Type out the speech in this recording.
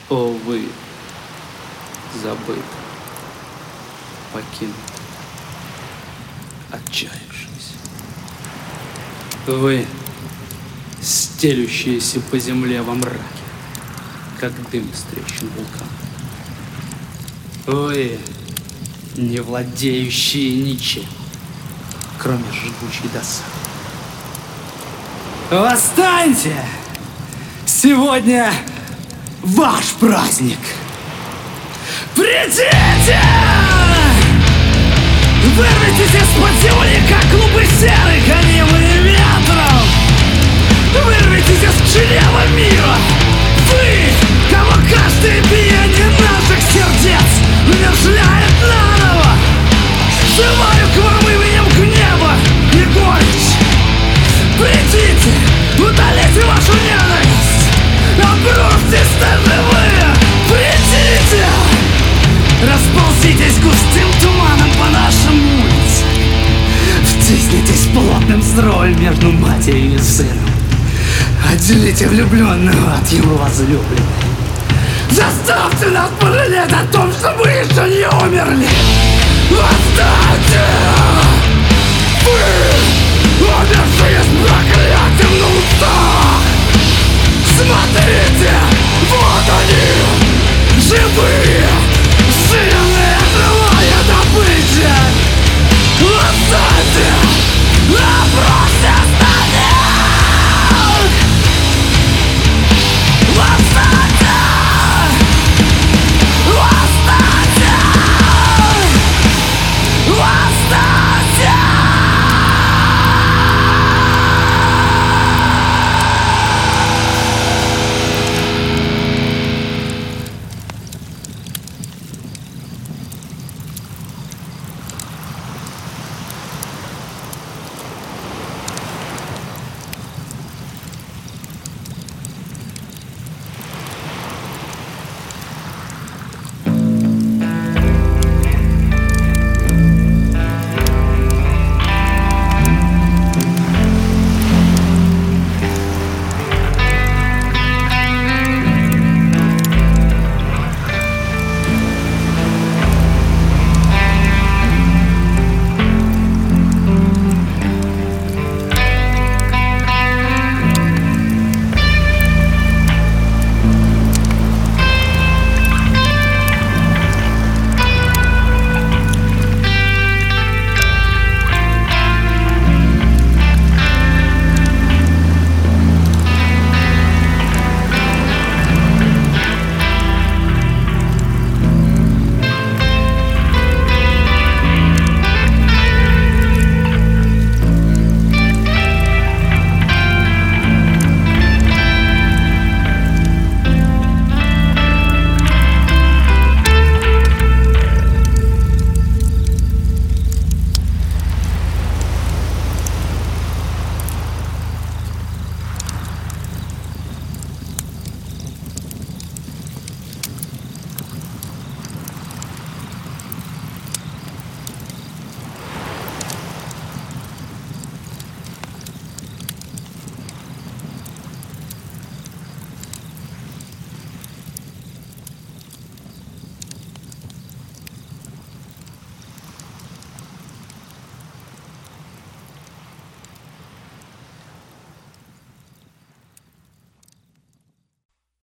Увы, забыт, покинут, отчаявшись. Вы, стелющиеся по земле во мраке, как дым с трещин вулкана. Вы, не владеющие ничем, кроме жгучей досады. Восстаньте! Сегодня ваш праздник! Придите! Вырвитесь из-под земли, как клубы серы, гонимые ветром! Вырвитесь из чрева мира! Вы, кого каждое биение наших сердец умершляет наново! Взываю к вам именем гнева и горечь! Придите, удалите вашу ненависть! Обрушьтесь на живые! Придите! Расползитесь густым туманом по нашим улицам! Втиснитесь плотным строем между матерью и сыном! Отделите влюбленного от его возлюбленной! Заставьте нас пожалеть о том, что мы еще не умерли! Восстаньте! Вы!